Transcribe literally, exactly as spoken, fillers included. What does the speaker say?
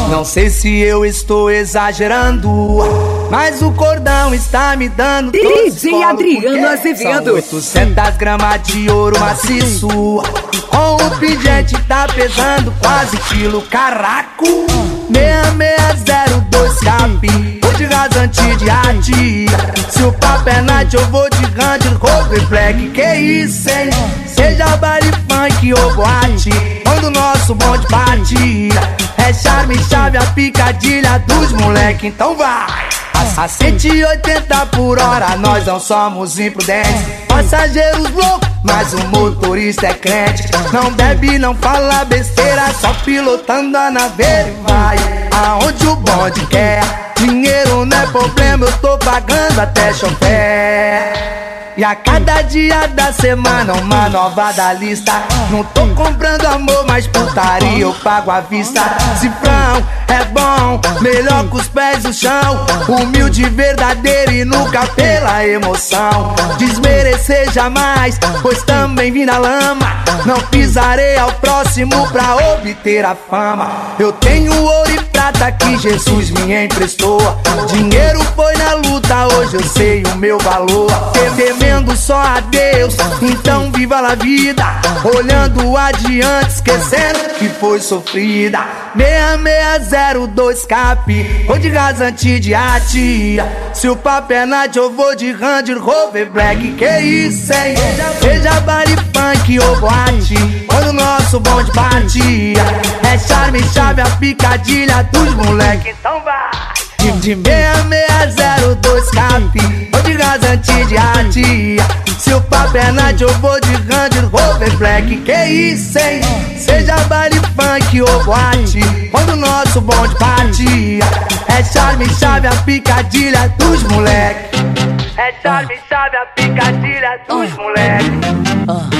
Não sei se eu estou exagerando, mas o cordão está me dando D J Adriano Azevedo. São oitocentas gramas de ouro maciço, com o pingente tá pesando quase quilo. Caraco, seis seis zero dois cap, vou de rasante de arte. Se o papo é night eu vou de Range Rover Black. Que isso, hein? Seja baile funk ou boate, quando o nosso bonde bate, é charme, chave, a picadilha dos moleque. Então vai! A cento e oitenta por hora nós não somos imprudentes, passageiros loucos, mas o motorista é crente. Não bebe, não fala besteira, só pilotando a naveira e vai aonde o bonde quer. Dinheiro não é problema, eu tô pagando até chofer. E a cada dia da semana uma nova da lista. Não tô comprando amor, mas putaria eu pago à vista. Cifrão é bom, melhor que os pés no chão. Humilde, verdadeiro e nunca pela emoção. Desmerecer jamais, pois também vim na lama. Não pisarei ao próximo pra obter a fama. Eu tenho ouro e prata que Jesus me emprestou. Dinheiro foi na luta, hoje eu sei o meu valor. Temendo só a Deus, então viva a vida, olhando adiante, esquecendo que foi sofrida. Seis seis zero dois cap, vou de rasante de arte. Se o papo é night eu vou de Range Rover Black. Que isso, hein? Seja baile funk ou boate, quando o nosso bonde bate, é charme, chave, a picadilha dos moleque. Então vai! De seis seis zero dois cap, vou de rasante de arte. Se o papo é night eu vou de Range Rover Black. Que isso, hein? Seja baile funk ou boate, quando o nosso bonde bate, é charme, chave, a picadilha dos moleque. É charme, chave, a picadilha dos moleque.